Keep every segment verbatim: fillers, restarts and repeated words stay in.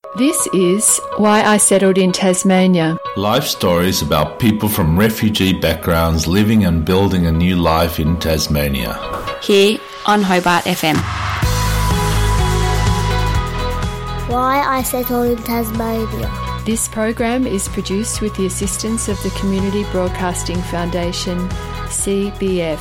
This is Why I Settled in Tasmania. Life stories about people from refugee backgrounds living and building a new life in Tasmania. Here on Hobart F M. Why I Settled in Tasmania. This program is produced with the assistance of the Community Broadcasting Foundation, C B F.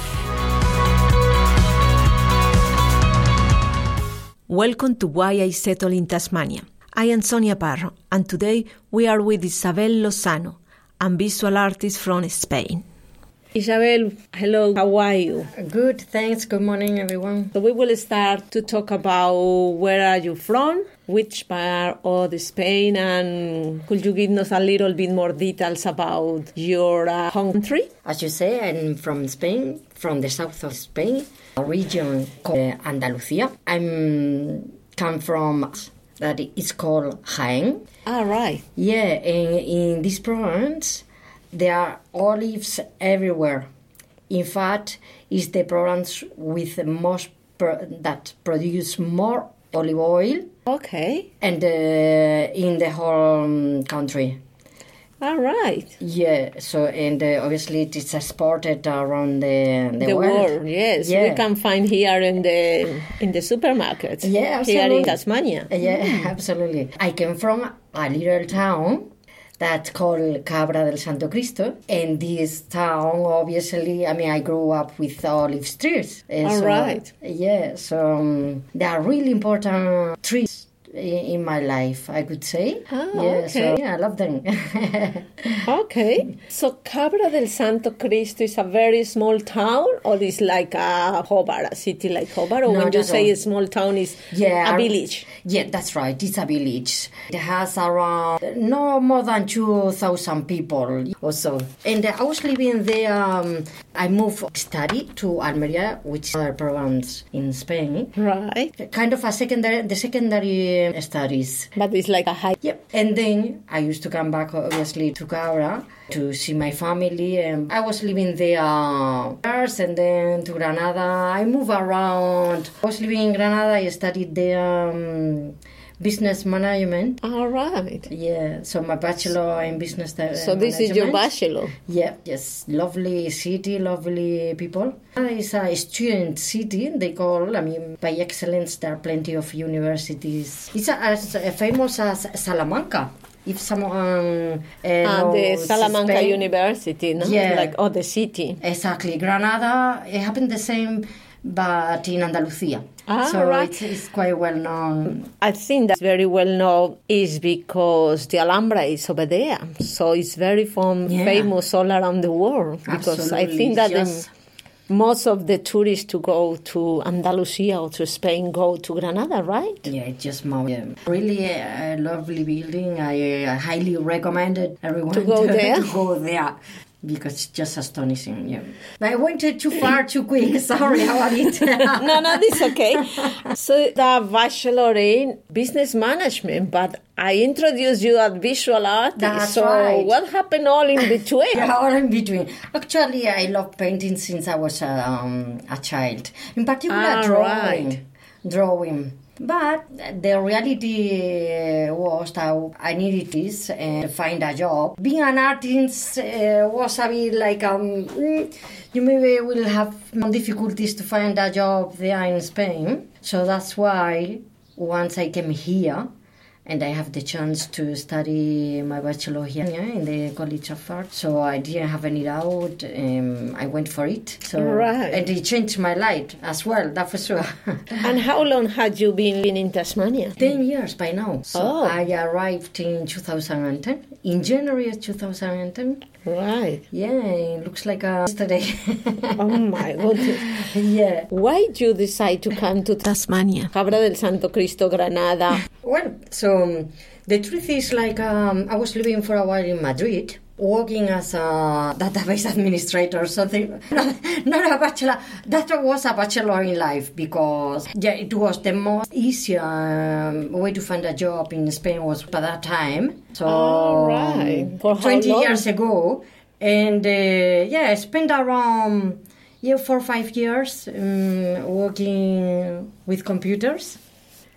Welcome to Why I Settled in Tasmania. I am Sonia Parro, and today we are with Isabel Lozano, a visual artist from Spain. Isabel, hello, how are you? Good, thanks. Good morning, everyone. So we will start to talk about where are you from, which part of Spain, and could you give us a little bit more details about your uh, country? As you say, I'm from Spain, from the south of Spain, a region called Andalusia. I'm come from that is called Jaén. Ah, right. Yeah, in, in this province, there are olives everywhere. In fact, it's the province with the most pro- that produce more olive oil. Okay. And uh, in the whole um, country. All right. Yeah. So and uh, obviously it is exported around the the, the world. world. Yes, yeah. We can find here in the in the supermarkets. Yeah, absolutely. Here in Tasmania. Yeah, mm. absolutely. I came from a little town that's called Cabra del Santo Cristo. And this town, obviously, I mean, I grew up with olive trees. And All so, right. Yeah, so um, they are really important trees in, in my life, I could say. Ah, yeah, okay. So, yeah, I love them. Okay. So Cabra del Santo Cristo is a very small town, or is like a Hobart, a city like Hobart? Or No, when you that's say all. a small town, is Yeah, a I- village? Yeah, that's right. It's a village. It has around no more than two thousand people or so. And I was living there. Um, I moved to study to Almeria, which is another province in Spain. Right. Kind of a secondary, the secondary studies. But it's like a high... Yep. And then I used to come back, obviously, to Cabra to see my family. And I was living there first, and then to Granada. I moved around. I was living in Granada. I studied there um, business management. All right. Yeah, so my bachelor in business uh, So this is your bachelor? Yeah, yes. Lovely city, lovely people. It's a student city, they call, I mean, by excellence, there are plenty of universities. It's a, as famous as Salamanca. If someone uh, Ah, the knows Salamanca Spain. University, no? Yeah. Like, oh, the city. Exactly. Granada, it happened the same, but in Andalusia. Ah, so right. it's, it's quite well known. I think that's very well known is because the Alhambra is over there. So it's very fam- Yeah. famous all around the world. Because I Absolutely. think that Yes. the, most of the tourists to go to Andalusia or to Spain go to Granada, right? Yeah, it's just my yeah. really a lovely building. I uh, highly recommended everyone To go there? to go there. Because it's just astonishing, yeah. But I went too far, too quick. Sorry about it. No, no, it's okay. So the bachelor in business management, but I introduced you as visual artist. That's so right. what happened all in between? Yeah, all in between. Actually, I love painting since I was um, a child. In particular, Ah, drawing. right. Drawing. But the reality was that I needed this and find a job. Being an artist uh, was a bit like, um, mm, you maybe will have more difficulties to find a job there in Spain. So that's why once I came here, and I have the chance to study my bachelor here in the College of Art. So I didn't have any doubt. Um, I went for it. So Right. And it changed my life as well, that for sure. And how long had you been living in Tasmania? Ten years by now. So Oh. I arrived in two thousand ten, in January of two thousand ten. Right. Yeah, it looks like a yesterday. Oh my goodness. Yeah. Why did you decide to come to Tasmania. Cabra del Santo Cristo, Granada? Well, so um, the truth is like um, I was living for a while in Madrid, working as a database administrator or something. Not, not a bachelor. That was a bachelor in life because yeah, it was the most easy um, way to find a job in Spain was by that time. So All right. For how twenty long? years ago, and uh, yeah, I spent around yeah four or five years um, working with computers.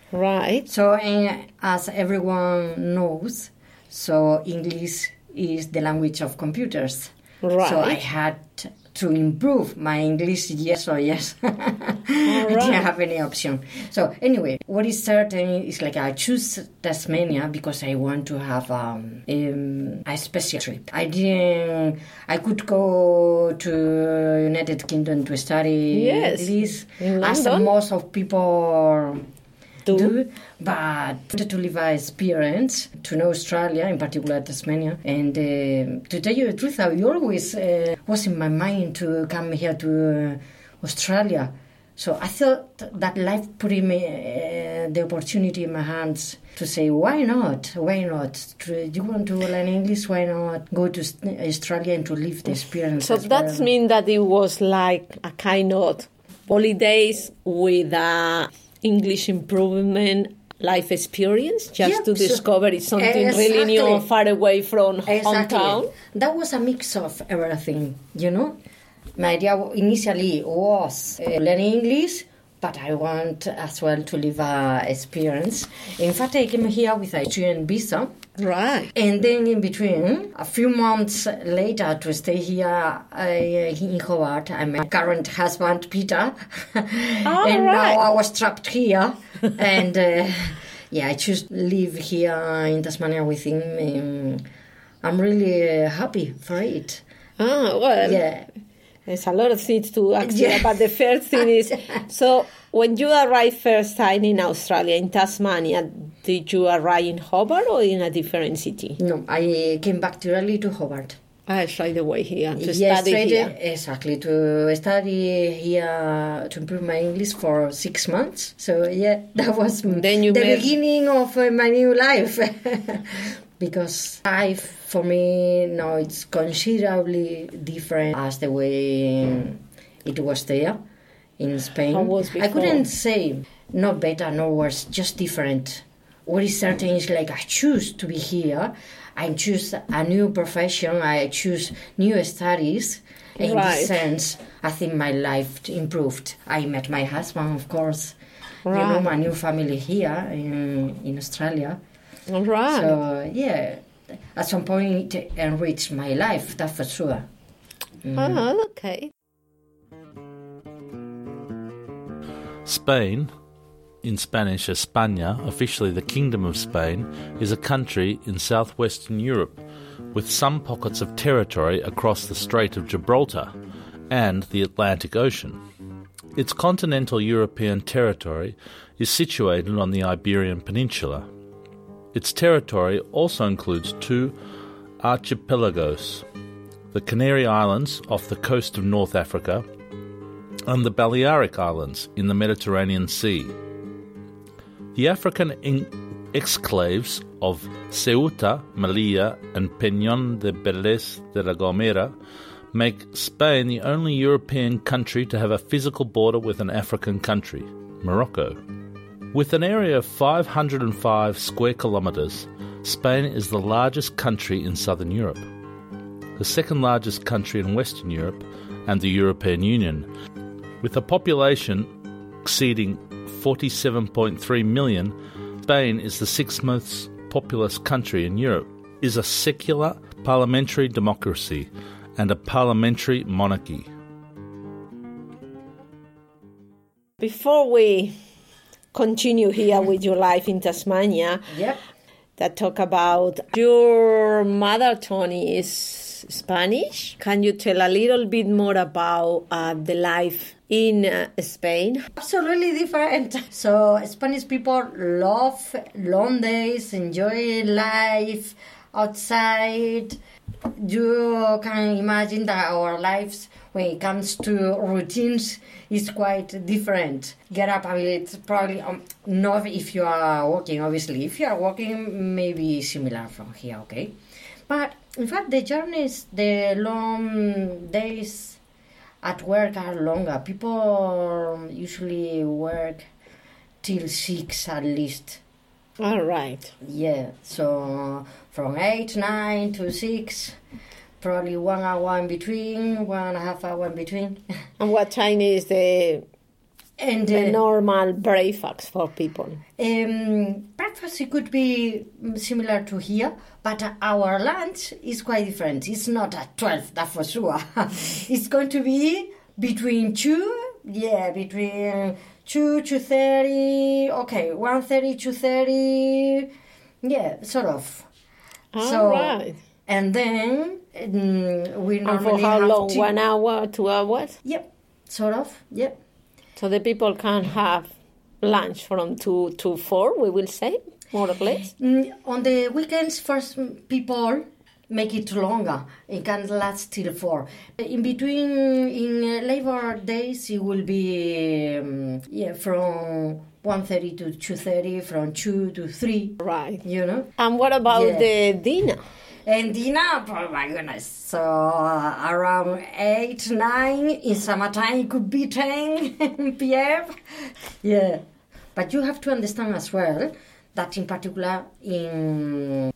Right. So, uh, as everyone knows, so English is the language of computers. Right. So I had to improve my English, yes or yes. I right. didn't have any option. So anyway, what is certain is like I choose Tasmania because I want to have um, um, a special trip. I didn't. I could go to United Kingdom to study yes. English, in as London. most of people do. do, but to live an experience, to know Australia, in particular Tasmania. And uh, to tell you the truth, I always uh, was in my mind to come here to uh, Australia. So I thought that life put me uh, the opportunity in my hands to say, why not? Why not? To, you want to learn English? Why not go to Australia and to live the experience? So that well. means that it was like a kind of holidays with a English improvement life experience, just yep, to discover it's something exactly. really new and far away from exactly. hometown. That was a mix of everything, you know. My idea initially was uh, learning English, but I want as well to live a experience. In fact, I came here with a student visa. Right. And then in between, a few months later, to stay here uh, in Hobart, I met my current husband, Peter. Oh, and right. now I was trapped here. and uh, yeah, I choose to live here in Tasmania with him. And I'm really uh, happy for it. Ah, well. Yeah. There's a lot of things to ask you yeah. but the first thing is, so when you arrived first time in Australia, in Tasmania, did you arrive in Hobart or in a different city? No, I came back directly to Hobart. Ah, straight away here, to yes, study straight here. Exactly, to study here, to improve my English for six months. So yeah, that was then you the met... beginning of uh, my new life. Because life for me now it's considerably different as the way it was there in Spain. How was before? I couldn't say no better, no worse, just different. What is certain is like I choose to be here. I choose a new profession. I choose new studies. In right. this sense, I think my life improved. I met my husband, of course. Right. You know, my new family here in in Australia. All right. So, yeah, at some point it enriched my life, that's for sure. Mm. Oh, okay. Spain, in Spanish España, officially the Kingdom of Spain, is a country in southwestern Europe with some pockets of territory across the Strait of Gibraltar and the Atlantic Ocean. Its continental European territory is situated on the Iberian Peninsula. Its territory also includes two archipelagos, the Canary Islands off the coast of North Africa and the Balearic Islands in the Mediterranean Sea. The African en- exclaves of Ceuta, Melilla and Peñón de Vélez de la Gomera make Spain the only European country to have a physical border with an African country, Morocco. With an area of five hundred five square kilometres, Spain is the largest country in southern Europe, the second largest country in Western Europe and the European Union. With a population exceeding forty-seven point three million, Spain is the sixth most populous country in Europe, is a secular parliamentary democracy and a parliamentary monarchy. Before we continue here with your life in Tasmania, yep. that talk about your mother tongue is Spanish. Can you tell a little bit more about uh, the life in uh, Spain? Absolutely different. So Spanish people love long days, enjoy life outside. You can imagine that our lives, when it comes to routines, is quite different. Get up, I mean, it's probably um, not if you are working, obviously. If you are working, maybe similar from here, okay? But in fact, the journeys, the long days at work are longer. People usually work till six at least. All right. Yeah, so from eight, nine to six, probably one hour in between, one and a half hour in between. And what time is the And the uh, normal breakfast for people? Um, breakfast it could be similar to here, but our lunch is quite different. It's not at twelve, that's for sure. It's going to be between two, yeah, between two, two thirty, okay, one thirty, two thirty, yeah, sort of. All so, right. And then um, we normally And for how have long? tea. One hour, two hours? Yep, sort of, yep. So the people can have lunch from two to four, we will say, more or less? Mm, on the weekends, first mm, people make it longer. It can last till four. In between, in uh, labor days, it will be um, yeah from one thirty to two thirty, from two to three. Right. You know. And what about Yeah. the dinner? And dinner, oh my goodness, so uh, around eight, nine, in summertime it could be ten p m. Yeah, but you have to understand as well that in particular in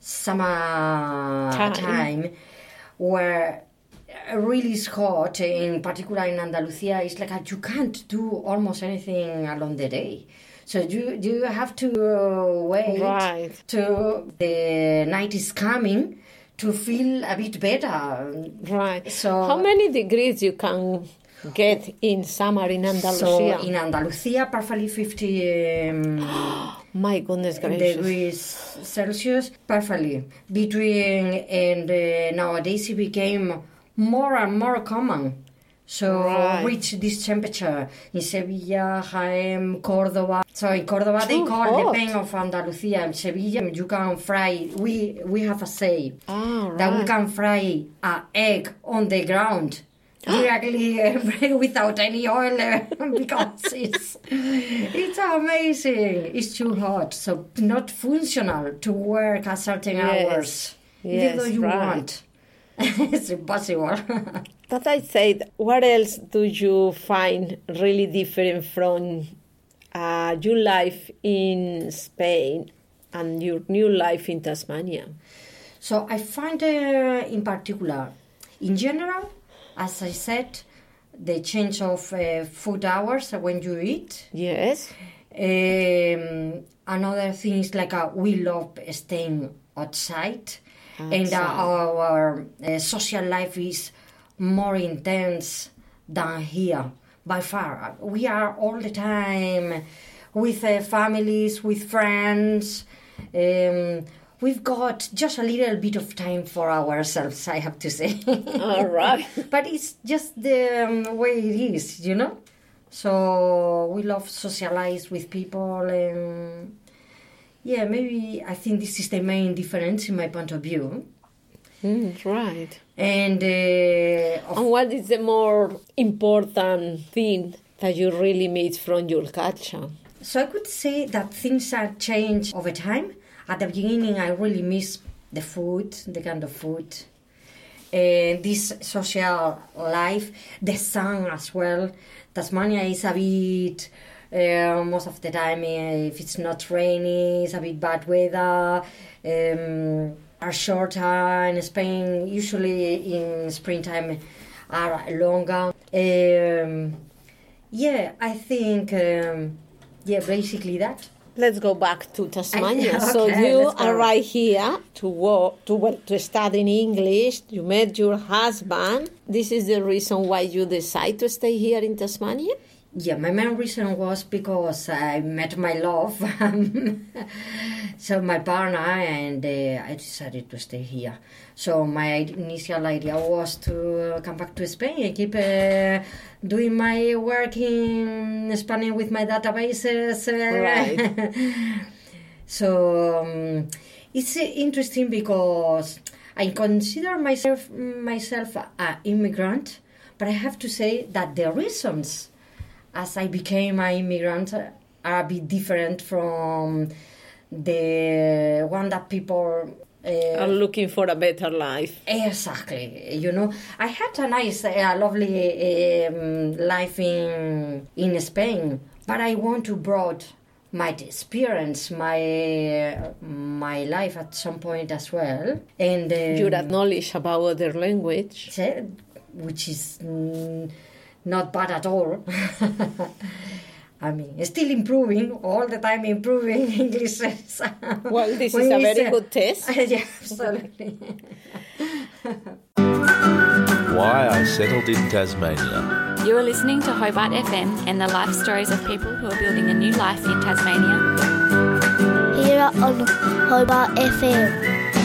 summer Time. time, where really is hot, in particular in Andalusia, it's like you can't do almost anything along the day. So you you have to uh, wait Right. till the night is coming to feel a bit better. Right. So- how many degrees you can get in summer in Andalusia? So in Andalusia, perfectly fifty um, My goodness gracious. degrees Celsius, perfectly. Between, and uh, nowadays it became more and more common. So Right. reach this temperature in Sevilla, Jaén, Córdoba. So in Córdoba they Too call hot. the pain of Andalusia. In Sevilla you can fry. We we have a say Ah, that we right. can fry an egg on the ground. Directly uh, without any oil uh, because it's it's amazing. It's too hot, so not functional to work at certain Yes. hours, even Yes, though you right. want. It's impossible. But I said, what else do you find really different from uh, your life in Spain and your new life in Tasmania? So I find, uh, in particular, in general, as I said, the change of uh, food hours when you eat. Yes. Um, another thing is like uh, we love staying outside, and uh, our uh, social life is more intense than here by far. We are all the time with uh, families, with friends. Um, we've got just a little bit of time for ourselves, I have to say. All right. But it's just the um, way it is, you know? So we love socialize with people, and yeah, maybe I think this is the main difference in my point of view. Mm, right. And uh, of And what is the more important thing that you really miss from your culture? So I could say that things have changed over time. At the beginning, I really miss the food, the kind of food, and this social life, the sun as well. Tasmania is a bit, uh, most of the time, uh, if it's not rainy, it's a bit bad weather. Um, are shorter in Spain, usually in springtime are longer. Um, yeah, I think, um, yeah, basically that. Let's go back to Tasmania. Okay, so you let's go. arrived here to work, to well, to study in English. You met your husband. This is the reason why you decided to stay here in Tasmania? Yeah, my main reason was because I met my love, so my partner, and uh, I decided to stay here. So my initial idea was to come back to Spain and keep uh, doing my work in Spain with my databases. uh, Right. So um, it's uh, interesting because I consider myself myself an immigrant, but I have to say that the reasons as I became an immigrant are a bit different from the one that people uh, Are looking for a better life. exactly. You know, I had a nice, a lovely um, life in in Spain, but I want to broaden my experience, my my life at some point as well, and um, You acknowledge about other language. which is mm, not bad at all. I mean, still improving, all the time improving English. Well, this is a very uh, good test. Yeah, absolutely. Why I Settled in Tasmania. You are listening to Hobart F M and the life stories of people who are building a new life in Tasmania. Here on Hobart F M.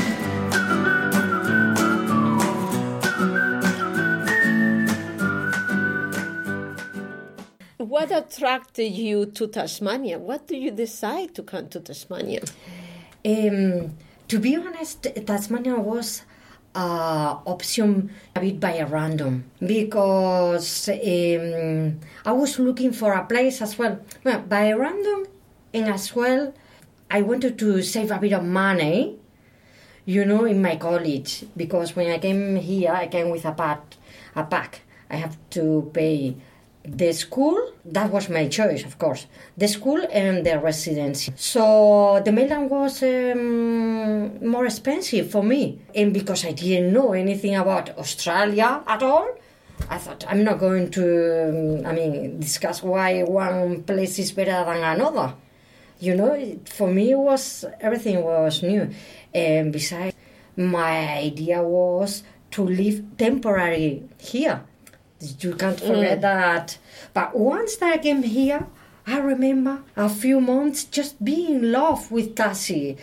What attracted you to Tasmania? What do you decide to come to Tasmania? Um, to be honest, Tasmania was uh, option a bit by a random because um, I was looking for a place as well. Well, by random, and as well, I wanted to save a bit of money, you know, in my college, because when I came here, I came with a pack. A pack. I have to pay the school, that was my choice, of course, the school and the residency. So the mainland was um, more expensive for me. And because I didn't know anything about Australia at all, I thought I'm not going to, um, I mean, discuss why one place is better than another. You know, it, for me, it was, everything was new. And besides, my idea was to live temporarily here. You can't forget mm. that. But once that I came here, I remember a few months just being in love with Tassie.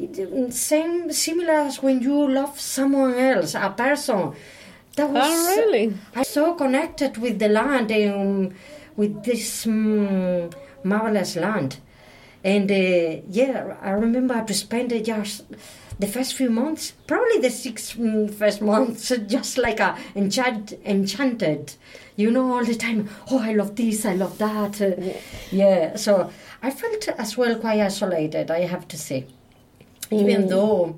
Same, similar as when you love someone else, a person. That was, oh, really? I was so connected with the land and with this um, marvelous land. And uh, yeah, I remember to spend it just the first few months, probably the six um, first months, just like a enchant, enchanted, you know, all the time. Oh, I love this, I love that. Uh, yeah, so I felt as well quite isolated, I have to say. Mm. Even though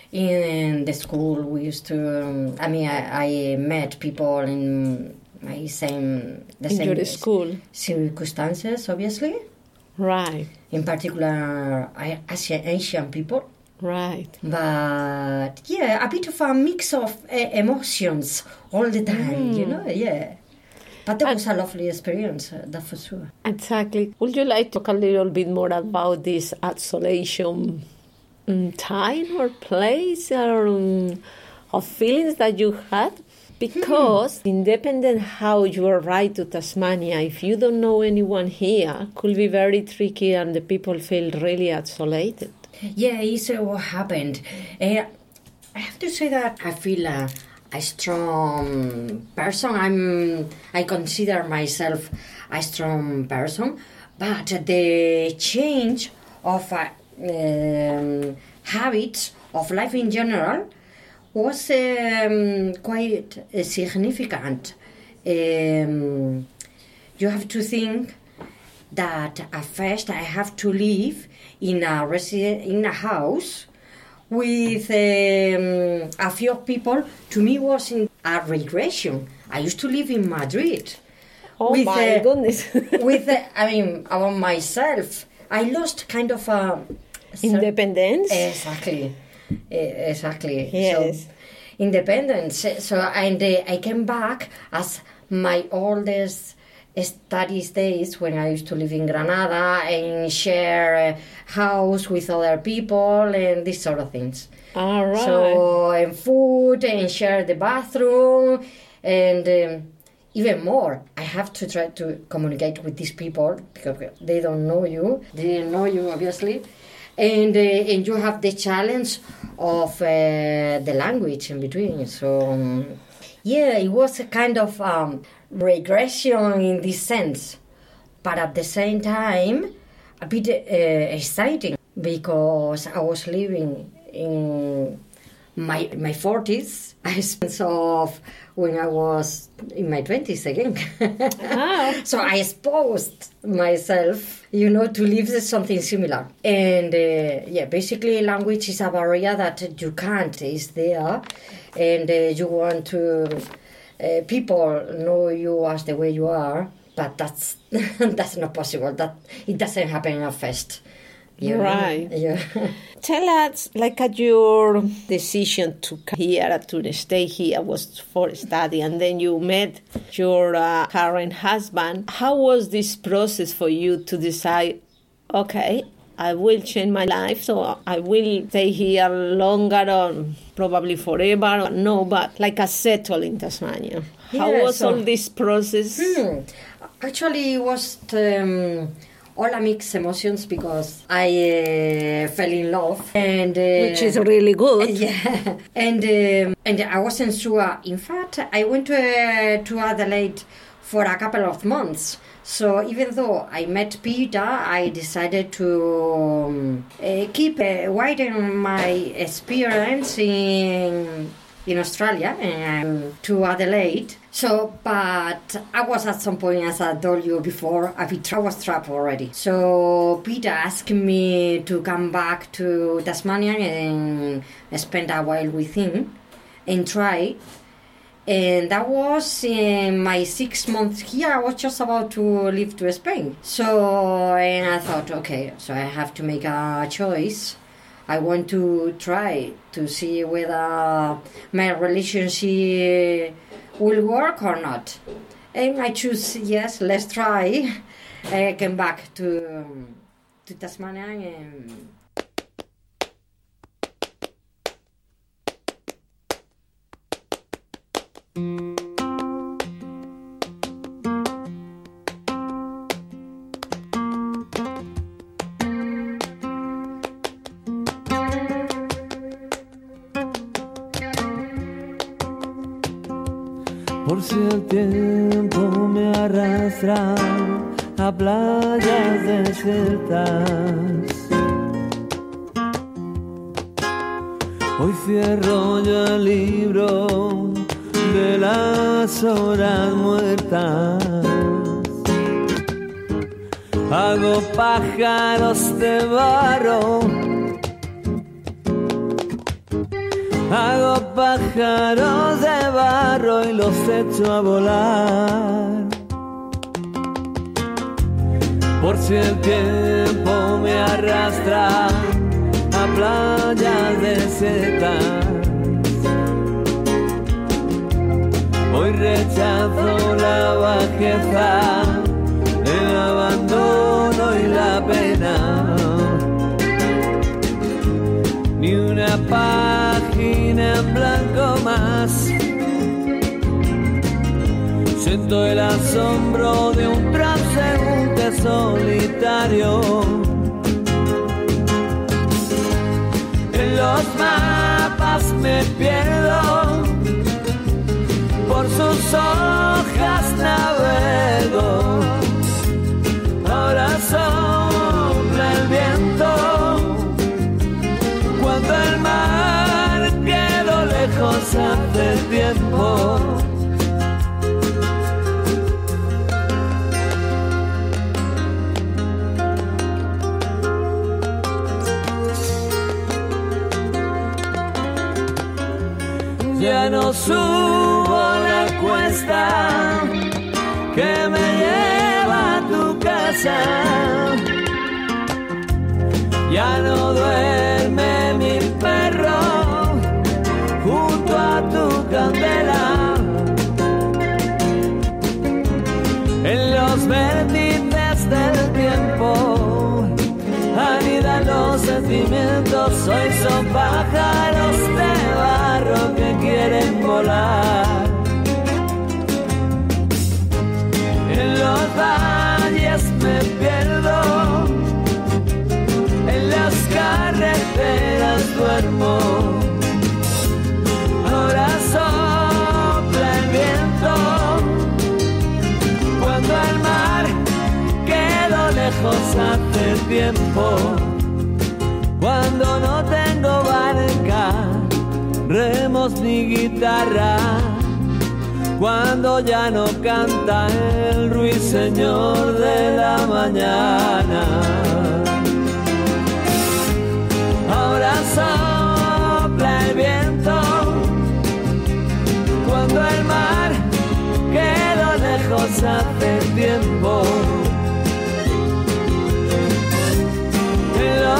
in the school we used to, um, I mean, I, I met people in my same, the in same your school circumstances, obviously. Right. In particular, Asian, Asian people. Right. But, yeah, a bit of a mix of uh, emotions all the time, mm. you know, yeah. But that and was a lovely experience, uh, that for sure. Exactly. Would you like to talk a little bit more about this isolation um, time or place or um, of feelings that you had? Because hmm. independent how you arrive to Tasmania, if you don't know anyone here, could be very tricky and the people feel really isolated. Yeah, it's uh, what happened. Uh, I have to say that I feel uh, a strong person. I'm. I consider myself a strong person, but the change of uh, um, habits of life in general was um, quite uh, significant. Um, you have to think that at first I have to live in a resident, in a house with um, a few people. To me, was in a regression. I used to live in Madrid. Oh with, my uh, goodness! with uh, I mean, about myself, I lost kind of a independence. Exactly, exactly. Yes, so, independence. So and uh, I came back as my oldest studies days when I used to live in Granada and share a house with other people and these sort of things. All right. So, and food and share the bathroom and um, even more. I have to try to communicate with these people because they don't know you. They didn't know you, obviously. And, uh, and you have the challenge of uh, the language in between. So, um, yeah, it was a kind of um, regression in this sense, but at the same time a bit uh, exciting because I was living in my my forties. I spent of when I was in my twenties again. Oh. So I exposed myself, you know, to live something similar. And uh, yeah, basically language is a barrier that you can't, is there, and uh, you want to. Uh, people know you as the way you are, but that's that's not possible. That it doesn't happen at first. You right. Know? Yeah. Tell us, like, at your decision to come here, to stay here, was for study, and then you met your uh, current husband. How was this process for you to decide, okay, I will change my life, so I will stay here longer or probably forever? No, but like a settle in Tasmania. How yeah, was so, all this process? Hmm, actually, it was um, all a mixed emotions because I uh, fell in love, and uh, which is really good. Yeah, and um, and I wasn't sure. In fact, I went to uh, to Adelaide for a couple of months. So even though I met Peter, I decided to um, uh, keep uh, widen my experience in in Australia and to Adelaide. So, but I was at some point, as I told you before, I was trapped already. So Peter asked me to come back to Tasmania and spend a while with him and try. And that was in my six months here. I was just about to leave to Spain. So, and I thought, okay, so I have to make a choice. I want to try to see whether my relationship will work or not. And I choose, yes, let's try. I came back to, to Tasmania and... Por si el tiempo me arrastra a playas desiertas, hoy cierro yo el libro de las horas muertas. Hago pájaros de barro, hago pájaros de barro y los echo a volar. Por si el tiempo me arrastra a playas desiertas, hoy rechazo la bajeza, el abandono y la pena. Ni una página en blanco más. Siento el asombro de un transeúnte solitario. En los mapas me pierdo, por sus hojas navego. Ahora sopla el viento, cuando el mar quedó lejos hace tiempo. Ya no subo la cuesta que me lleva a tu casa. Ya no duerme mi perro junto a tu candela. En los vértices del tiempo anidan los sentimientos. Hoy son pájaros de barro que quieren volar. En los valles me pierdo, en las carreteras duermo. Ahora sopla el viento, cuando el mar quedó lejos hace tiempo. Cuando no tengo barca, remos ni guitarra, cuando ya no canta el ruiseñor de la mañana. Ahora sopla el viento, cuando el mar quedó lejos hace tiempo. En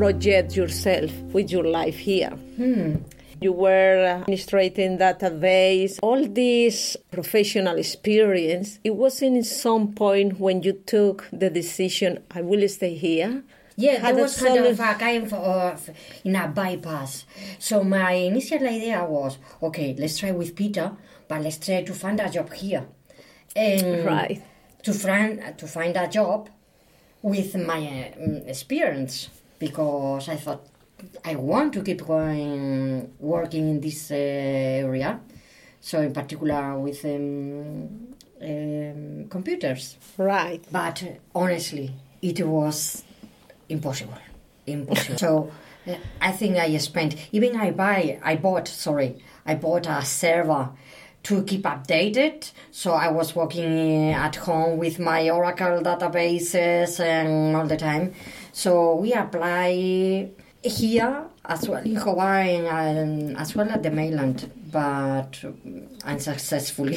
project yourself with your life here? Hmm. You were administrating database, all this professional experience. It wasn't in some point when you took the decision, I will stay here? Yeah, Had there a was kind solid- of a kind of in a bypass. So my initial idea was, okay, let's try with Peter, but let's try to find a job here. And Right. to find to find a job with my uh, experience, because I thought I want to keep going working in this uh, area. So in particular with um, um, computers. Right. But uh, honestly, it was impossible. Impossible. So uh, I think I spent, even I buy, I bought, sorry, I bought a server to keep updated. So I was working uh, at home with my Oracle databases and all the time. So we apply here as well in Hawaii and as well at the mainland, but unsuccessfully.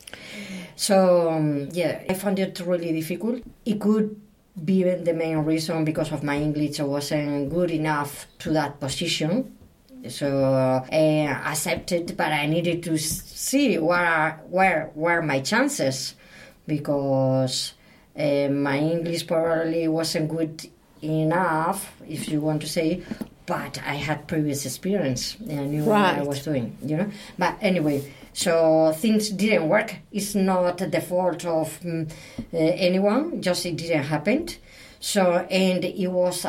So um, yeah, I found it really difficult. It could be the main reason because of my English wasn't good enough to that position. So uh, I accepted, but I needed to see where are, where were my chances, because uh, my English probably wasn't good enough, if you want to say, but I had previous experience and I knew Right. what I was doing, you know. But anyway, so things didn't work. It's not the fault of um, uh, anyone, just it didn't happen. So, and it was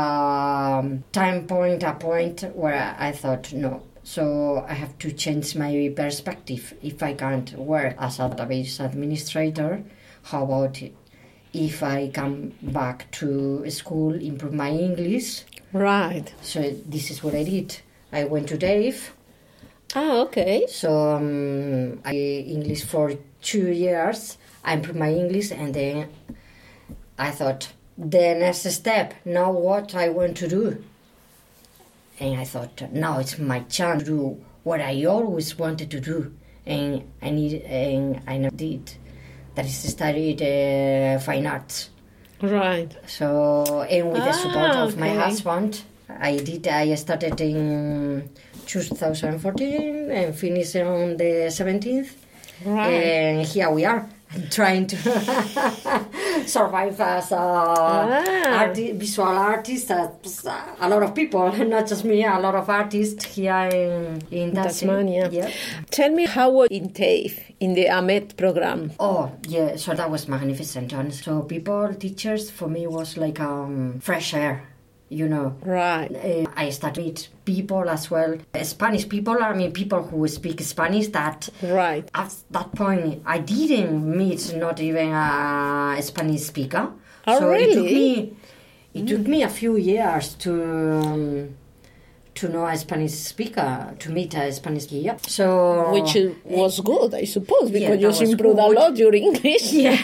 a time point, a point where I thought, no, so I have to change my perspective. If I can't work as a database administrator, how about if I come back to school, improve my English? Right. So this is what I did. I went to Dave. Ah, okay. So um, I English for two years. I improved my English, and then I thought, the next step, now what I want to do. And I thought, now it's my chance to do what I always wanted to do. And I need, and I never did. That is, studied uh, fine arts. Right. So, and with the support Ah, of my okay. husband, I did. I started in two thousand fourteen and finished on the seventeenth. Right. And here we are, trying to survive as a Ah. arti- visual artist. As a lot of people, not just me, a lot of artists here in, in Tasmania. Yeah. Tell me how was in TAFE, in the AMET program? Oh, yeah, so that was magnificent. And so people, teachers, for me was like um, fresh air, you know. Right. Uh, I started to meet people as well, uh, Spanish people, I mean people who speak Spanish that Right. at that point I didn't meet not even a Spanish speaker. Oh, so it took really? me, it took me a few years to... Um, to know a Spanish speaker, to meet a Spanish speaker. So, Which uh, was good, I suppose, Yeah, because that you was improved a good. lot your English. yeah,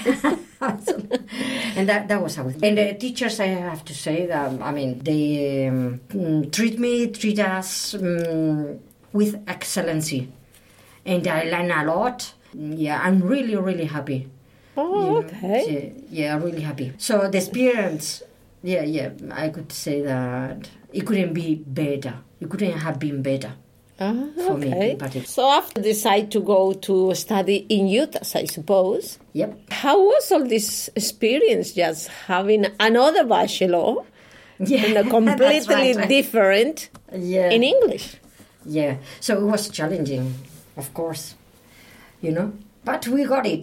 and that that was how. And the teachers, I have to say that I mean they um, mm, treat me, treat us um, with excellency, and I learn a lot. Yeah, I'm really really happy. Oh, Yeah, okay. Yeah, yeah, really happy. So the experience, yeah, yeah, I could say that it couldn't be better. It couldn't have been better. Ah, For me, okay. in particular. So after decide to go to study in Utah, I suppose. Yep. How was all this experience, just having another bachelor Yeah, and a that's completely right. different Yeah. in English? Yeah, so it was challenging, of course, you know, but we got it.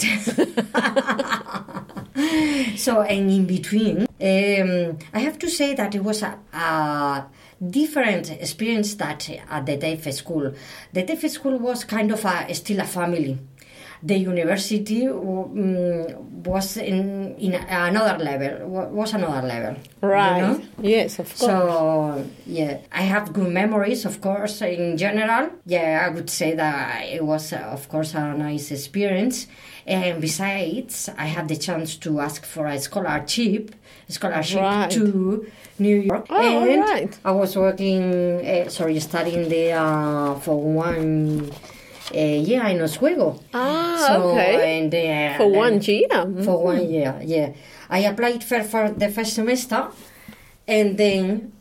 So, and in between, um, I have to say that it was a, a different experience that at the TAFE school. The TAFE school was kind of a, still a family. The university um, was in, in another level, wa- was another level. Right. You know? Yes, of course. So, yeah, I have good memories, of course, in general. Yeah, I would say that it was, uh, of course, a nice experience. And besides, I had the chance to ask for a scholarship, scholarship Right. to New York. Oh, and right. I was working, uh, sorry, studying there uh, for one uh, year in Oswego. Ah, So, okay. And, uh, For one then- year. for one year, yeah. I applied for, for the first semester, and then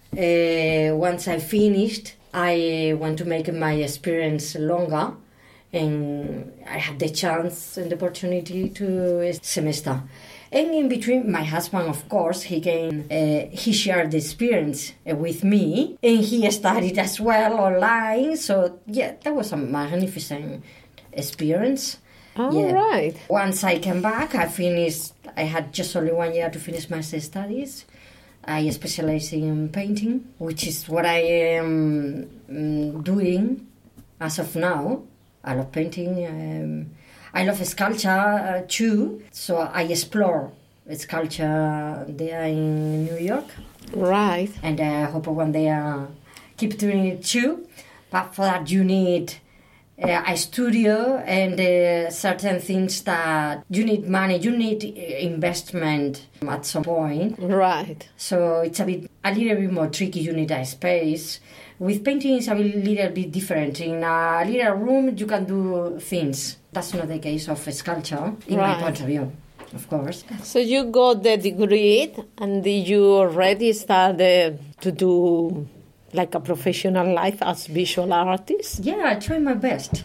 Uh, once I finished, I want to make my experience longer, and I had the chance and the opportunity to a semester. And in between, my husband, of course, he came, uh, he shared the experience uh, with me, and he studied as well online. So, yeah, that was a magnificent experience. All yeah. right. Once I came back, I finished, I had just only one year to finish my studies. I specialize in painting, which is what I am um, doing as of now. I love painting. Um, I love sculpture uh, too, so I explore sculpture there in New York. Right. And I hope one day I keep doing it too. But for that you need uh, a studio and uh, certain things that you need money, you need investment at some point. Right. So it's a bit, a little bit more tricky, you need a space. With painting, it's a little bit different. In a little room, you can do things. That's not the case of sculpture, in right. my point of view, of course. So you got the degree, and did you already started to do like a professional life as visual artist? Yeah, I try my best.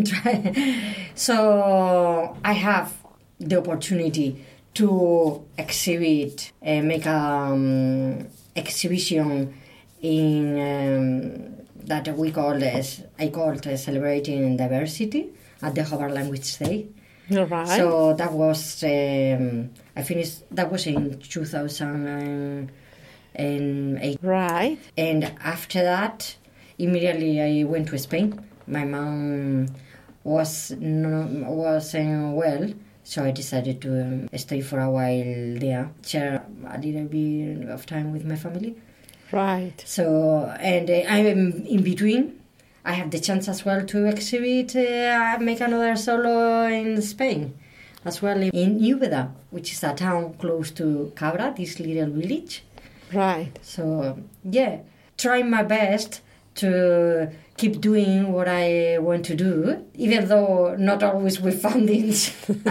So I have the opportunity to exhibit, uh, make an um, exhibition in um, that we call as I call it uh, celebrating diversity at the Harvard Language Day. Right. So that was um, I finished. That was in two thousand eight. Right. And after that, immediately I went to Spain. My mom was no, wasn't well, so I decided to um, stay for a while there, share a little bit of time with my family. Right. So, and uh, I'm in between. I have the chance as well to exhibit, uh, make another solo in Spain, as well in Úbeda, which is a town close to Cabra, this little village. Right. So, yeah, trying my best to keep doing what I want to do, even though not always with fundings.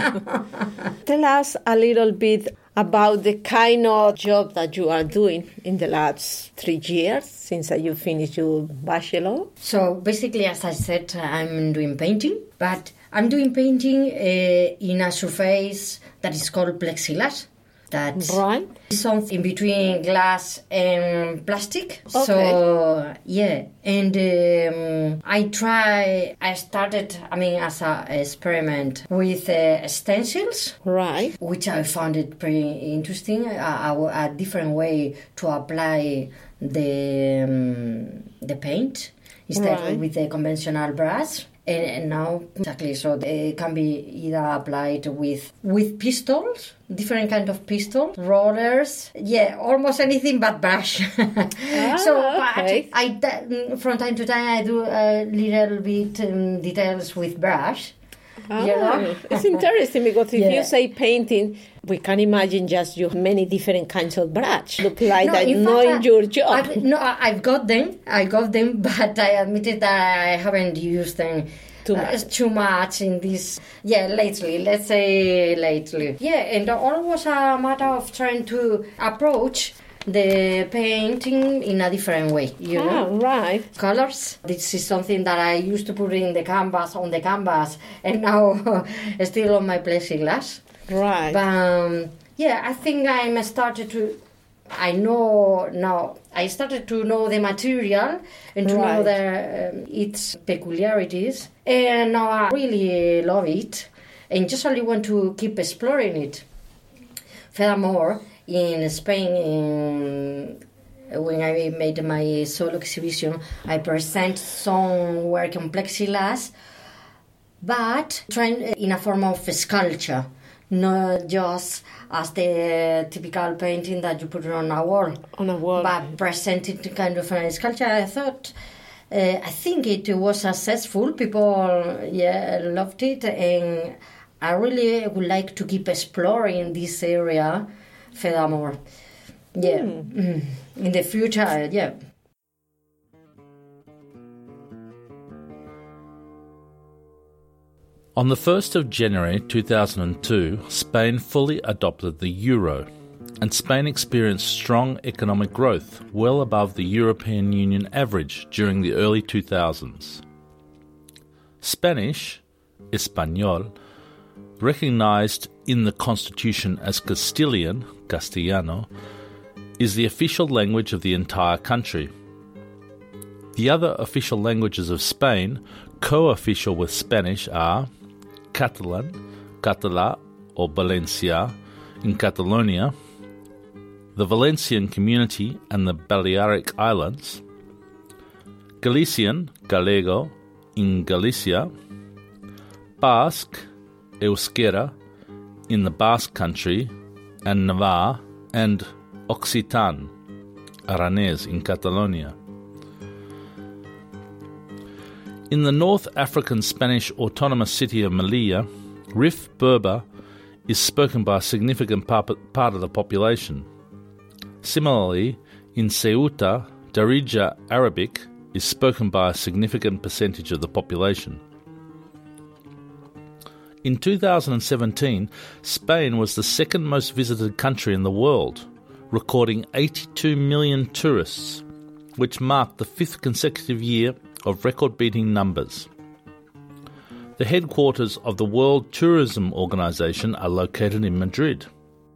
Tell us a little bit about the kind of job that you are doing in the last three years since you finished your bachelor. So basically, as I said, I'm doing painting, but I'm doing painting uh, in a surface that is called plexiglass. That's right. something between glass and plastic. Okay. So, yeah. And um, I try, I started, I mean, as an experiment with uh, stencils. Right. Which I found it pretty interesting, a, a, a different way to apply the um, the paint instead right. of with the conventional brush. And, and now, exactly, so it can be either applied with with pistols, different kind of pistols, rollers, yeah, almost anything but brush. Ah, so okay. I, I, from time to time, I do a little bit um, details with brush. Ah, you know? It's interesting because if yeah. you say painting, we can imagine just you have many different kinds of brush. Look like no, that in knowing fact, your job. I've, no, I've got them. I got them, but I admitted that I haven't used them too uh, much. too much in this. Yeah, lately. Let's say lately. Yeah, and all was a matter of trying to approach the painting in a different way, you know. Oh, right. Colors. This is something that I used to put in the canvas, on the canvas, and now still on my plexiglass. Right. But, um, yeah, I think I'm started to, I know now, I started to know the material and to right. know the, um, its peculiarities, and now I really love it, and just only want to keep exploring it. Furthermore, in Spain, in, when I made my solo exhibition, I present some work on plexiglass, but trying in a form of sculpture, not just as the typical painting that you put on a wall. On a wall. But presented kind of a sculpture. I thought, uh, I think it was successful. People, yeah, loved it, and I really would like to keep exploring this area furthermore. Yeah, mm. in the future, yeah. On the first of January two thousand two, Spain fully adopted the euro. and Spain experienced strong economic growth, well above the European Union average during the early two thousands. Spanish, Español, recognised in the constitution as Castilian, Castellano, is the official language of the entire country. The other official languages of Spain, co-official with Spanish, are Catalan, Català or Valencia in Catalonia, the Valencian Community and the Balearic Islands, Galician, Gallego in Galicia, Basque, Euskera in the Basque Country and Navarre, and Occitan, Aranese in Catalonia. In the North African Spanish autonomous city of Melilla, Rif Berber is spoken by a significant part of the population. Similarly, in Ceuta, Darija Arabic is spoken by a significant percentage of the population. In two thousand seventeen, Spain was the second most visited country in the world, recording eighty-two million tourists, which marked the fifth consecutive year of record-beating numbers. The headquarters of the World Tourism Organization are located in Madrid.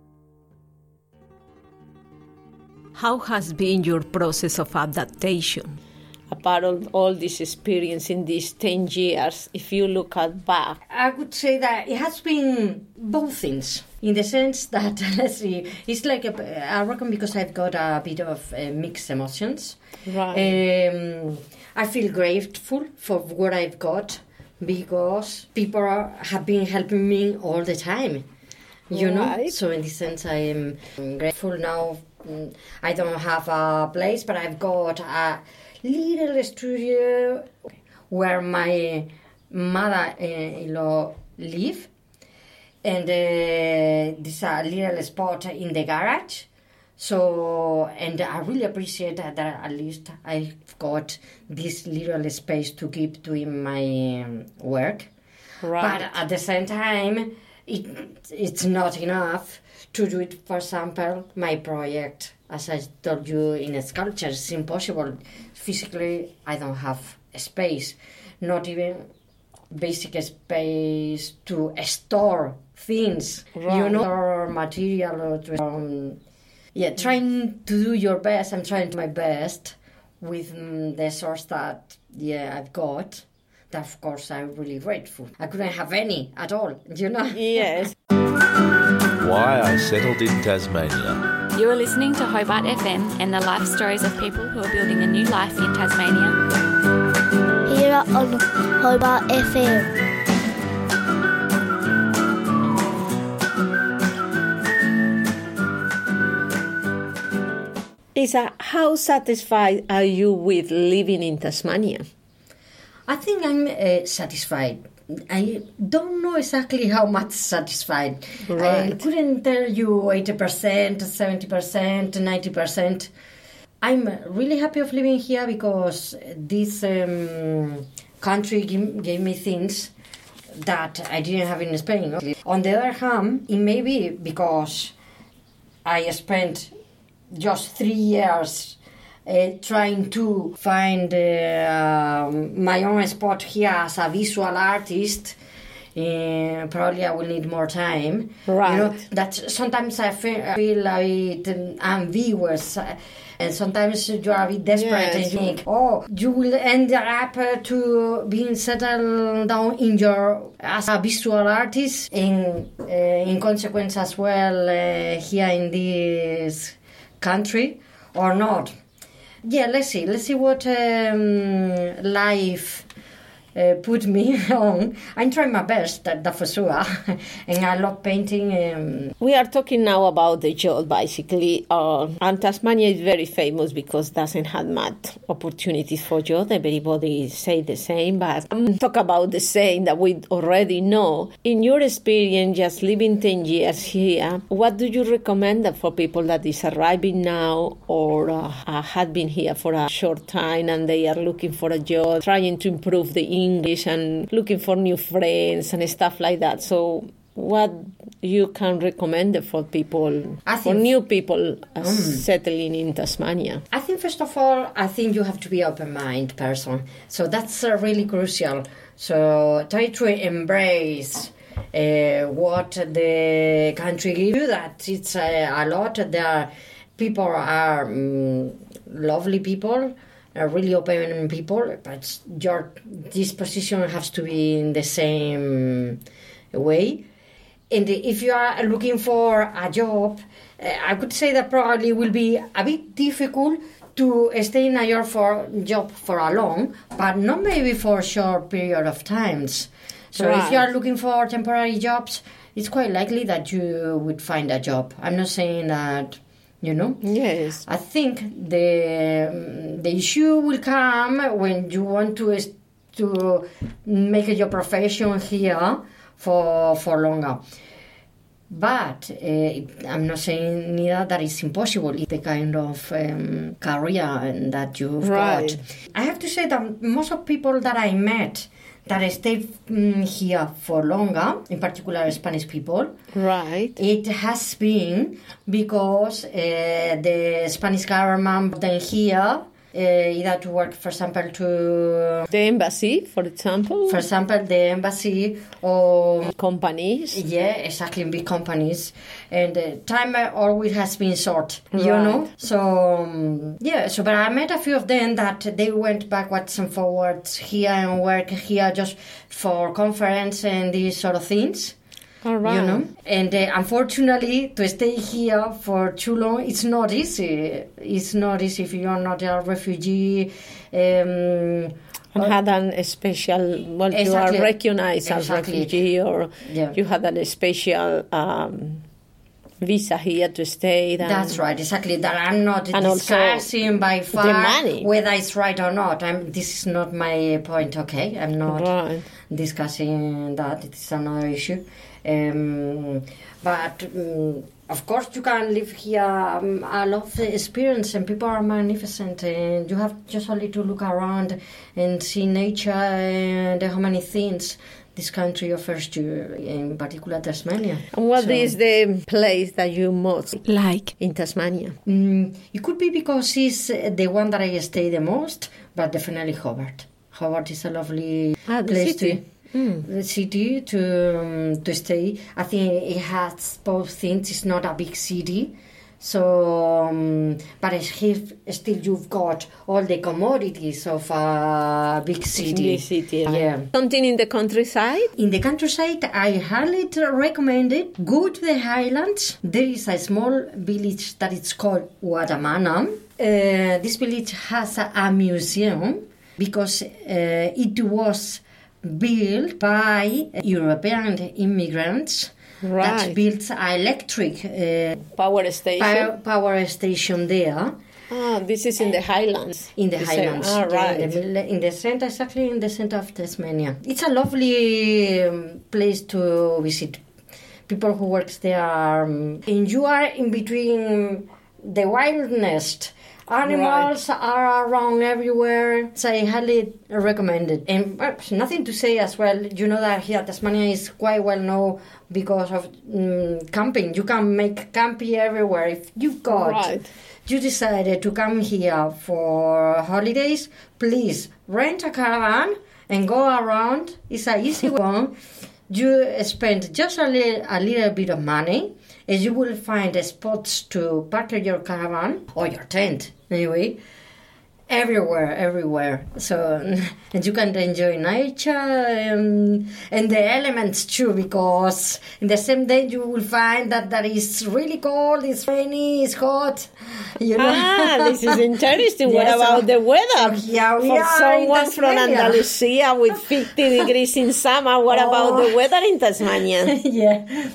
How has been your process of adaptation? Apart of all this experience in these ten years, if you look at back, I would say that it has been both things, in the sense that, let's see, it's like, a, I reckon because I've got a bit of uh, mixed emotions. Right. Um, I feel grateful for what I've got, because people are, have been helping me all the time, you right. know? So in this sense, I am grateful now. I don't have a place, but I've got a little studio where my mother-in-law live, and uh, this a little spot in the garage. So, and I really appreciate that, that at least I've got this little space to keep doing my um, work. Right. But at the same time, it, it's not enough to do it. For example, my project, as I told you, in sculpture, it's impossible. Physically, I don't have a space, not even basic space to store things, right. you know, or material. Or to, um, yeah, trying to do your best. I'm trying my best with um, the source that yeah I've got. That, of course, I'm really grateful. I couldn't have any at all, you know? Yes. Why I settled in Tasmania. You are listening to Hobart F M and the life stories of people who are building a new life in Tasmania. Here on Hobart F M. Lisa, how satisfied are you with living in Tasmania? I think I'm uh, satisfied. I don't know exactly how much satisfied. Right. I couldn't tell you eighty percent, seventy percent, ninety percent. I'm really happy of living here because this um, country give, gave me things that I didn't have in Spain. On the other hand, it may be because I spent just three years Uh, trying to find uh, my own spot here as a visual artist. Uh, probably I will need more time. Right. You know, that sometimes I feel, I feel a bit ambiguous. Uh, and sometimes you are a bit desperate, yes. and you think, oh, you will end up uh, to being settled down in your as a visual artist, and uh, in consequence as well uh, here in this country, or not. Yeah, let's see. Let's see what um, life uh, put me on. I'm trying my best, that, that for sure. And I love painting. Um. We are talking now about the job, basically. Uh, and Tasmania is very famous because it doesn't have much opportunities for jobs. Everybody say the same, but um, talk about the same that we already know. In your experience, just living ten years here, what do you recommend for people that is arriving now or uh, uh, had been here for a short time and they are looking for a job, trying to improve the English and looking for new friends and stuff like that? So what you can recommend it for people, I for think- new people uh, Mm. settling in Tasmania? I think, first of all, I think you have to be open-minded person. So that's uh, really crucial. So try to embrace uh, what the country gives you. That it's uh, a lot. There, people are um, lovely people, are really open people, but your disposition has to be in the same way. And if you are looking for a job, uh, I could say that probably will be a bit difficult to stay in a job for, job for a long, but not maybe for a short period of times. So Right. if you are looking for temporary jobs, it's quite likely that you would find a job. I'm not saying that, you know. Yes. I think the um, the issue will come when you want to is- to make your profession here for for longer. But uh, I'm not saying neither that it's impossible. It's the kind of um, career that you've Right. got. I have to say that most of people that I met that stayed um, here for longer, in particular Spanish people, Right. it has been because uh, the Spanish government brought them here, uh, either to work, for example, to, The embassy, for example, for example, the embassy or companies. yeah, exactly, big companies, and uh, time uh, always has been short, you Right. know. So um, yeah, so but I met a few of them that they went backwards and forwards here and work here just for conference and these sort of things. All right. You know, and uh, unfortunately, to stay here for too long, it's not easy. It's not easy if you're not a refugee. Um, And had an special, well, Exactly. you are recognized as Exactly. refugee, or Yeah. you had a special um, visa here to stay. Then. That's right, exactly. That I'm not And also discussing by far the money. whether it's right or not. I'm, this is not my point, okay? I'm not Right. discussing that. It's another issue. Um, but um, of course, you can live here. Um, I love the experience, and people are magnificent. And you have just only to look around and see nature and how many things this country offers you, in particular Tasmania. And what So- is the place that you most Like, in Tasmania? Mm, it could be because it's uh, the one that I stay the most, but definitely Hobart. Hobart is a lovely Ah, the place city. to the city to um, to stay. I think it has both things. It's not a big city, so um, but it's here, still you've got all the commodities of a big city. Big city, yeah. Something in the countryside? In the countryside, I highly recommend it. Go to the highlands. There is a small village that is called Wadamana. Uh, this village has a, a museum because uh, it was built by European immigrants Right. that built an electric uh, Power station? power, power station there. Ah, this is in the highlands. In the You say, highlands, ah, yeah, right. in, the, middle- in the center, exactly in the center of Tasmania. It's a lovely um, place to visit. People who work there, are, um, and you are in between the wilderness. Animals are around everywhere, so I highly recommend it. And uh, nothing to say as well. You know that here Tasmania is quite well known because of um, camping. You can make camping everywhere. If you've got Right. you decided to come here for holidays, please rent a caravan and go around. It's an easy one. You spend just a little, a little bit of money, and you will find spots to park your caravan or your tent, anyway. Everywhere, everywhere. So, and you can enjoy nature and, and the elements too, because in the same day you will find that that is really cold, it's rainy, it's hot. You know? Ah, this is interesting. What Yes, about so- the weather? so here we For are in someone from Tasmania. Andalusia with fifty degrees in summer, what Oh. about the weather in Tasmania? Yeah.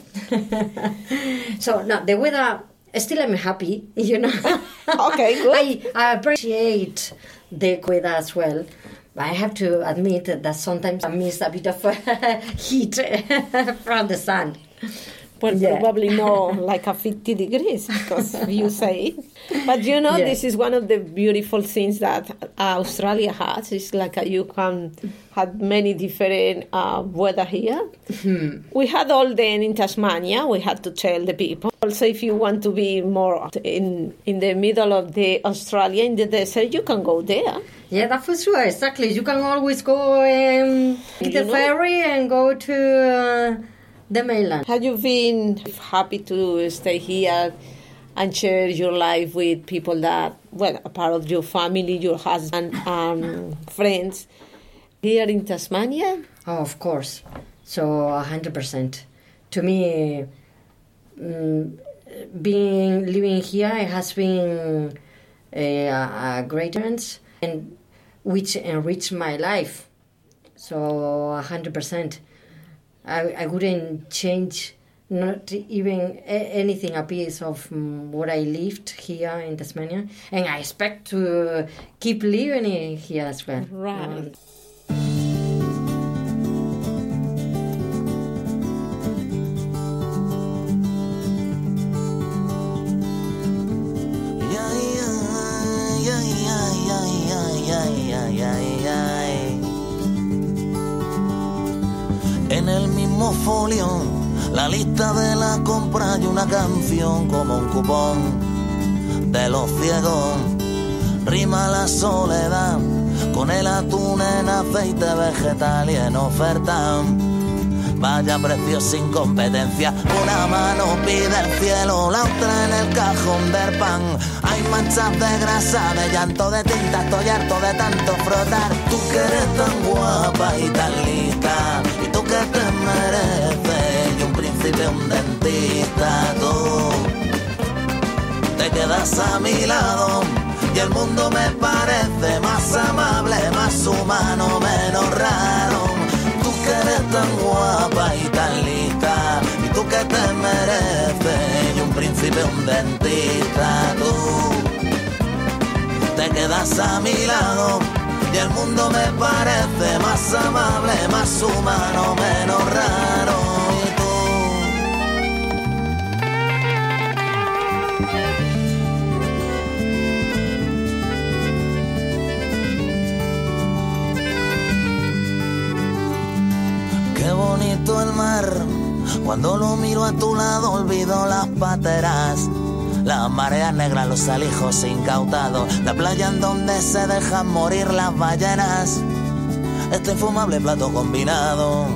So, no, the weather, still I'm happy, you know. Okay, good. I, I appreciate the weather as well. I have to admit that sometimes I miss a bit of heat from the sun. Well, Yeah. probably not like a fifty degrees, because you say. But you know, Yeah. this is one of the beautiful things that uh, Australia has. It's like a, you can have many different uh, weather here. Hmm. We had all then in Tasmania. We had to tell the people. Also, if you want to be more in in the middle of the Australia, in the desert, you can go there. Yeah, that's for sure. Exactly. You can always go um, You the know? ferry and go to uh, the mainland. Have you been happy to stay here and share your life with people that, well, a part of your family, your husband, um, friends here in Tasmania? Oh, of course. So, one hundred percent. To me, um, being living here, it has been a, a great experience, and which enriched my life. So, one hundred percent. I, I wouldn't change not even a- anything, a piece of um, what I lived here in Tasmania, and I expect to keep living it here as well. Right. En el mismo folio, la lista de la compra y una canción como un cupón de los ciegos. Rima la soledad con el atún en aceite vegetal y en oferta. Vaya precio sin competencia. Una mano pide el cielo, la otra en el cajón del pan. Hay manchas de grasa, de llanto, de tinta. Estoy harto de tanto frotar. Tú que eres tan guapa y tan lista, y tú que te mereces, y un príncipe, un dentista. Tú te quedas a mi lado y el mundo me parece más amable, más humano, menos raro. Tú que eres tan guapa y tan lista, y tú que te mereces, y un príncipe, un dentista. Tú te quedas a mi lado y el mundo me parece más amable, más humano, menos raro. Y tú qué bonito el mar, cuando lo miro a tu lado olvido las pateras, las mareas negras, los alijos incautados, la playa en donde se dejan morir las ballenas, este infumable plato combinado.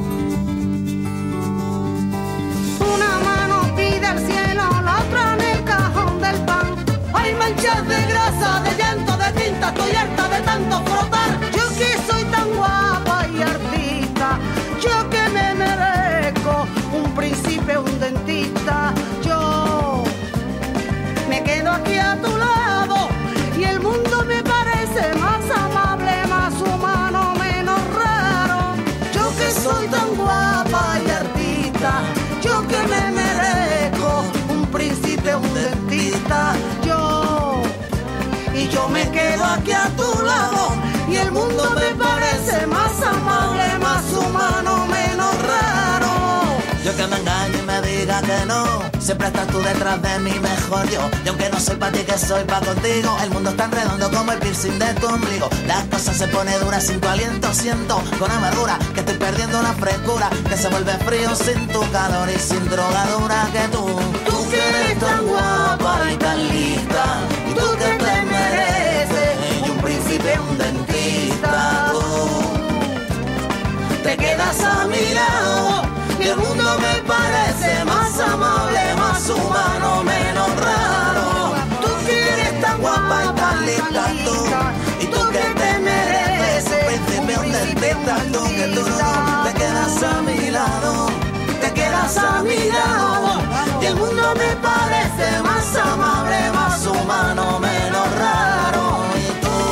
Una mano pide al cielo, la otra en el cajón del pan. Hay manchas de grasa, de llanto, de tinta, estoy harta de tanto frotar. Yo que soy tan guapa y artista, yo que me merezco un príncipe, un dentista. Yo me quedo aquí a tu lado y el mundo me parece más amable, más humano, menos raro. Yo que soy tan guapa y artista, yo que me merezco un príncipe, un dentista. Yo, y yo me quedo aquí a tu lado y el mundo me parece más amable, más humano, menos raro. Yo que me engañe y me diga que no, siempre estás tú detrás de mí, mejor yo. Y aunque no soy para ti, que soy para contigo, el mundo es tan redondo como el piercing de tu ombligo. Las cosas se ponen duras sin tu aliento, siento con amargura que estoy perdiendo la frescura, que se vuelve frío sin tu calor y sin drogadura. Que tú, tú que eres tan guapa y tan lista, y tú que te mereces, y un príncipe, un dentista. Tú te quedas a mi lado y el mundo me parece más amable, más humano, menos raro. Tú que eres tan guapa y tan lista, tú, y tú que te mereces, príncipe, un dentista. Tú que tú no te quedas a mi lado, te quedas a mi lado, y el mundo me parece más amable, más humano, menos raro. Y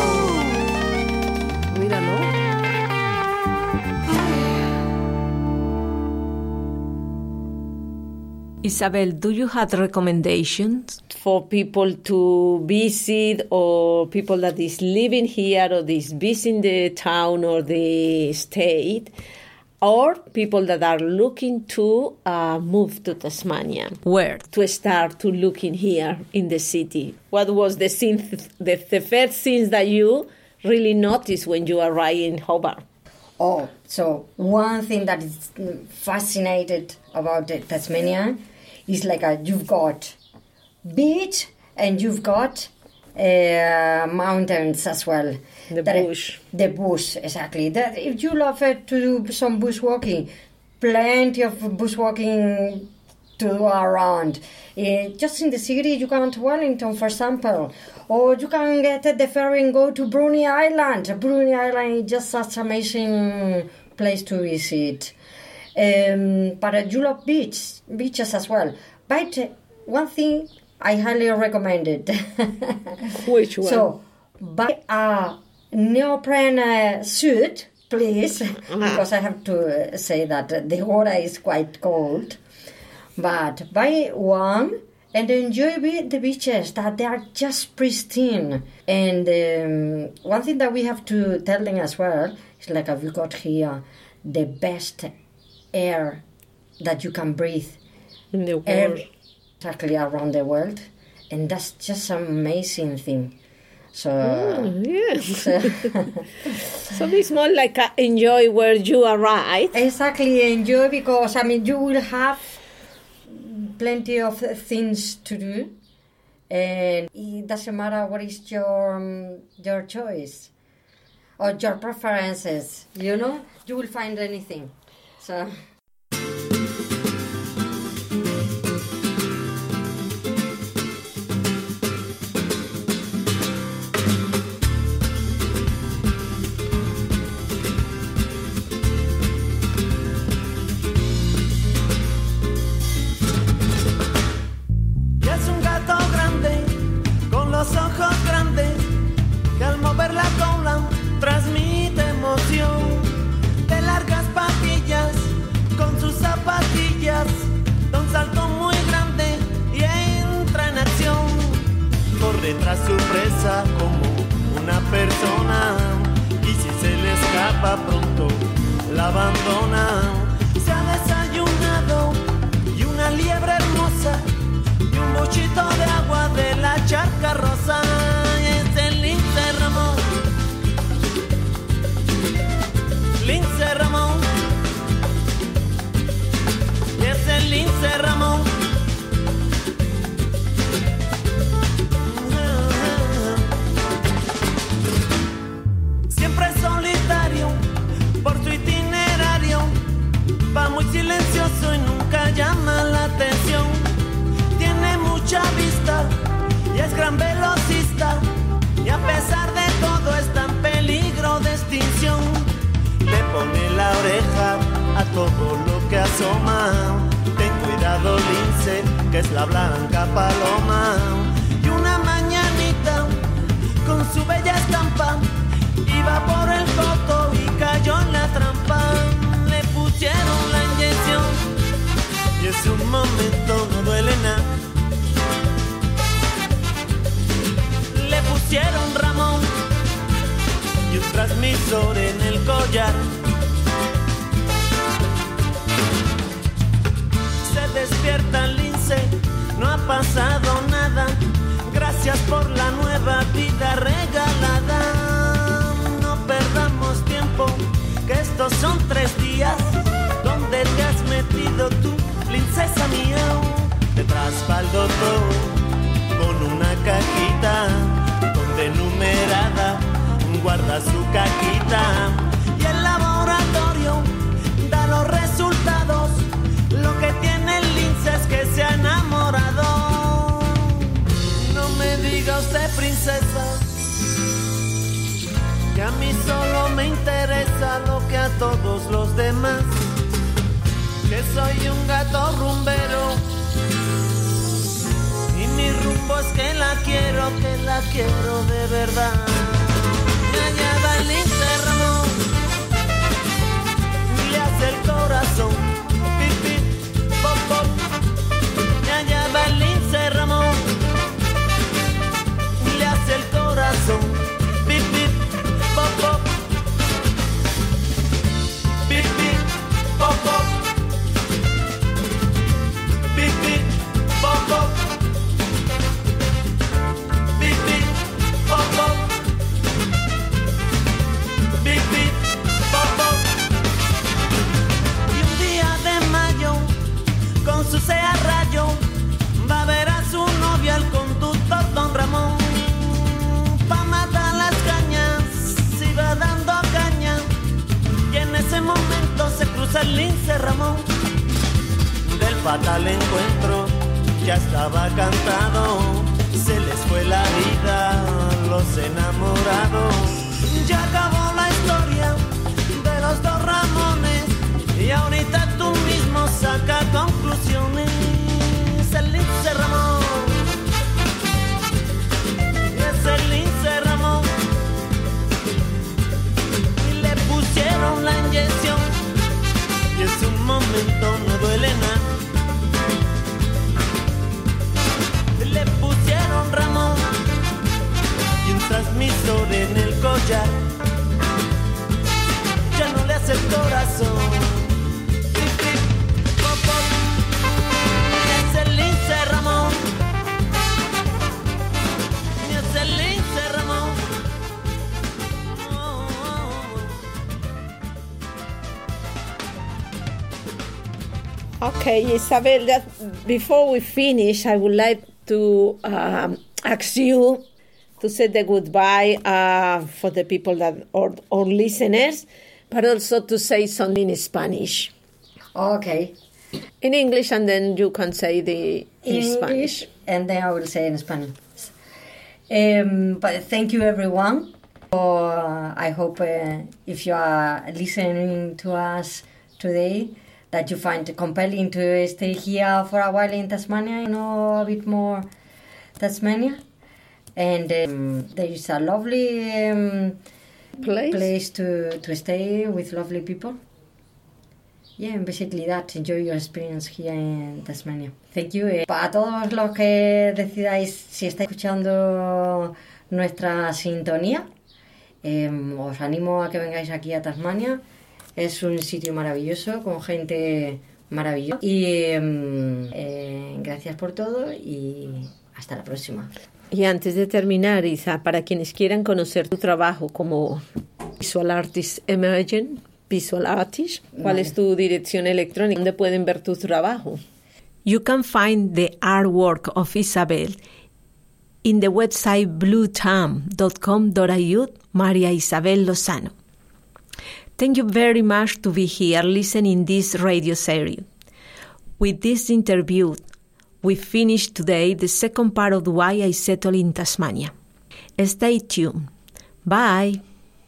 tú, Mira, ¿no? Isabel, do you have recommendations? For people to visit, or people that is living here or is visiting the town or the state, or people that are looking to uh, move to Tasmania. Where? To start to looking here in the city. What was the scene, the, the first things that you really noticed when you arrived in Hobart? Oh, so one thing that is fascinated about Tasmania is like a, you've got beach and you've got uh, mountains as well. The that bush. It, the bush, exactly. That if you love it to do some bushwalking, plenty of bushwalking to do around. Uh, just in the city, you can go to Wellington, for example, or you can get the ferry and go to Bruny Island. Bruny Island is just such an amazing place to visit. Um, but you love beach, beaches as well. But uh, one thing I highly recommend it. Which one? So, buy a neoprene uh, suit, please, uh-huh. because I have to uh, say that the water is quite cold. But buy one and enjoy the beaches, that they are just pristine. And um, one thing that we have to tell them as well is like, have you got here the best air that you can breathe in the world, air, exactly around the world, and that's just an amazing thing. So oh, yes. So it's more like a enjoy where you are, right? Exactly, enjoy, because I mean you will have plenty of things to do, and it doesn't matter what is your um, your choice or your preferences. You know, you will find anything. So. Ojos grandes que al mover la cola transmite emoción, de largas patillas con sus zapatillas, da un salto muy grande y entra en acción, corre tras su presa como una persona, y si se le escapa pronto la abandona. Se ha desayunado y una liebre hermosa y un bochito de agua de la charca rosa, y es el Lince Ramón, Lince Ramón, y es el Lince Ramón. Siempre solitario por su itinerario, va muy silencioso y nunca llama la atención. Tiene mucha vista y es gran velocista, y a pesar de todo está en peligro de extinción. Le pone la oreja a todo lo que asoma. Ten cuidado, lince, que es la blanca paloma. Y una mañanita con su bella estampa iba por el coto y cayó en la trampa. Le pusieron la inyección y es un momento, no duele nada. Le pusieron Ramón y un transmisor en el collar. Se despierta el lince, no ha pasado nada. Gracias por la nueva vida regalada. No perdamos tiempo, que estos son tres días. ¿Dónde te has metido tú, princesa mía? Detrás va el doctor con una cajita donde numerada guarda su cajita, y el laboratorio da los resultados. Lo que tiene el lince es que se ha enamorado. No me diga usted, princesa, que a mí solo me interesa lo que a todos los demás, que soy un gato rumbero y mi rumbo es que la quiero, que la quiero de verdad. Y allá va el lince Ramón, le hace el corazón pip pip pop pop. Y allá va el lince Ramón, le hace el corazón pip pip pop pop, pip pip el lince Ramón del fatal encuentro ya estaba cantado. Se les fue la vida a los enamorados. Ya acabó la historia de los dos Ramones y ahorita tú mismo saca conclusiones. El lince Ramón, es el lince Ramón, y le pusieron la inyección y en su momento no duele nada. Le pusieron Ramón y un transmisor en el collar, ya no le hace el corazón. Es el lince Ramón, es el lince Ramón. Okay, Isabel, that before we finish, I would like to um, ask you to say the goodbye uh, for the people that are our listeners, but also to say something in Spanish. Okay. In English, and then you can say the in, in Spanish. English, and then I will say in Spanish. Um, but thank you, everyone. For, uh, I hope uh, if you are listening to us today, that you find it compelling to stay here for a while in Tasmania, you know a bit more Tasmania. And um, there is a lovely um, place, place to, to stay with lovely people. Yeah, and basically that, enjoy your experience here in Tasmania. Thank you. Eh, para todos los que decidáis, si estáis escuchando nuestra sintonía, eh, os animo a que vengáis aquí a Tasmania. Es un sitio maravilloso, con gente maravillosa. Y eh, eh, gracias por todo y hasta la próxima. Y antes de terminar, Isa, para quienes quieran conocer tu trabajo como Visual Artist Emergent, Visual Artist, ¿cuál vale. es tu dirección electrónica? ¿Dónde pueden ver tu trabajo? You can find the artwork of Isabel in the website blue tam dot com dot a u, Maria Isabel Lozano. Thank you very much to be here listening this radio series. With this interview, we finish today the second part of Why I Settled in Tasmania. Stay tuned. Bye.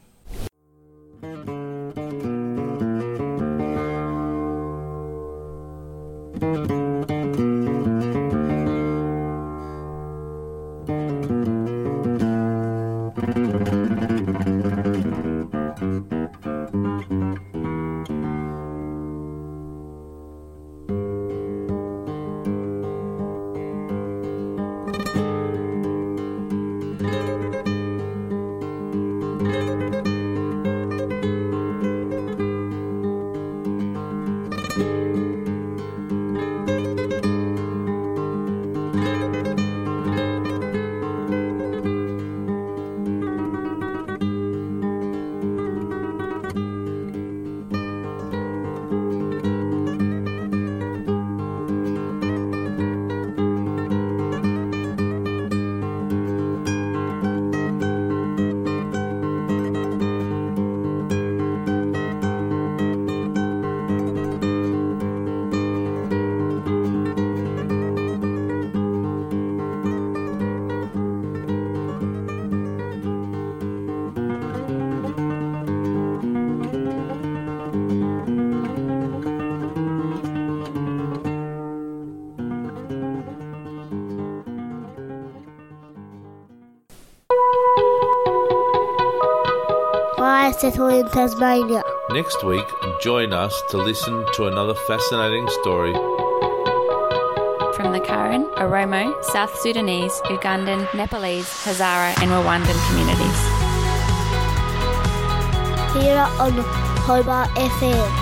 I settled in Tasmania. Next week, join us to listen to another fascinating story from the Karen, Oromo, South Sudanese, Ugandan, Nepalese, Hazara and Rwandan communities. Here on Hobart F M.